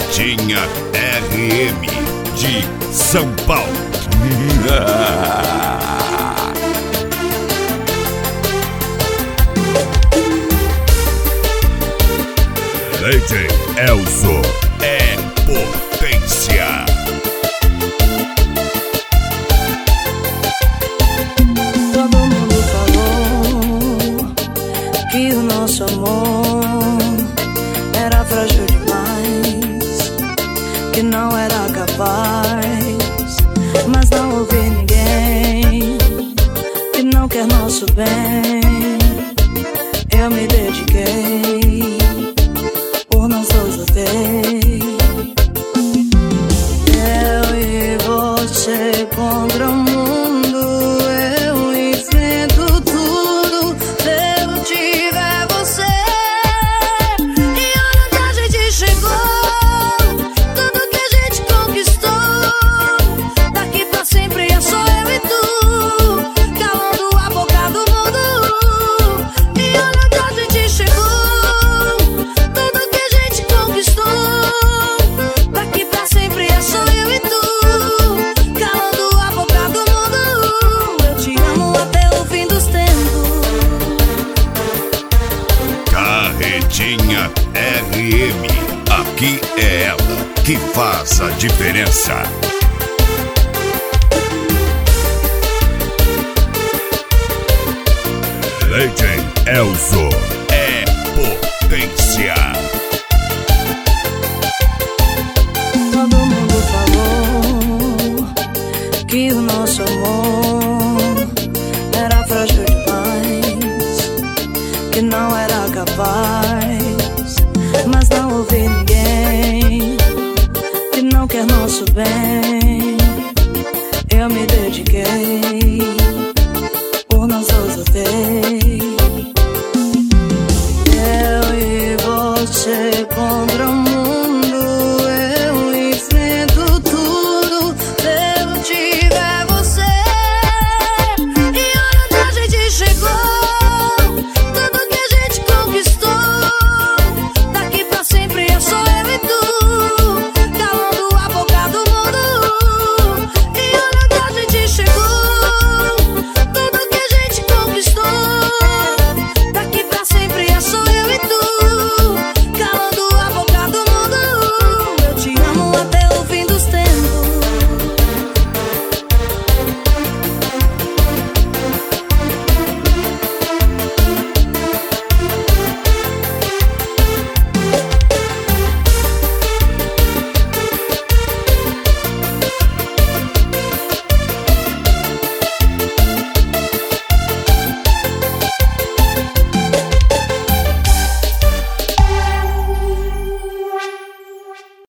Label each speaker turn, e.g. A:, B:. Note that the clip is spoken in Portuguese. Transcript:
A: Carretinha RM de São Paulo. DJ Elzo é potência.
B: Todo mundo falou que o nosso amor era frágil demais, que não era capaz, mas não ouvi ninguém que não quer nosso bem. Eu me dediquei, por nós dois lutei. Eu e você contra o mundo, eu enfrento tudo. Se eu tiver você, e olha onde a gente chegou, tudo que a gente conquistou. Daqui pra sempre é só eu e tu, calando a boca do mundo. E olha onde a gente chegou, tudo que a gente conquistou. Daqui pra sempre é só eu e tu, calando a boca do mundo. Eu te amo até o fim dos tempos.
A: Carretinha RM, aqui é ela que faz a diferença. DJ Elzo é potência.
B: Todo mundo falou que o nosso amor era frágil demais, que não era capaz, mas não ouvi ninguém que não quer nosso bem. Eu me dediquei,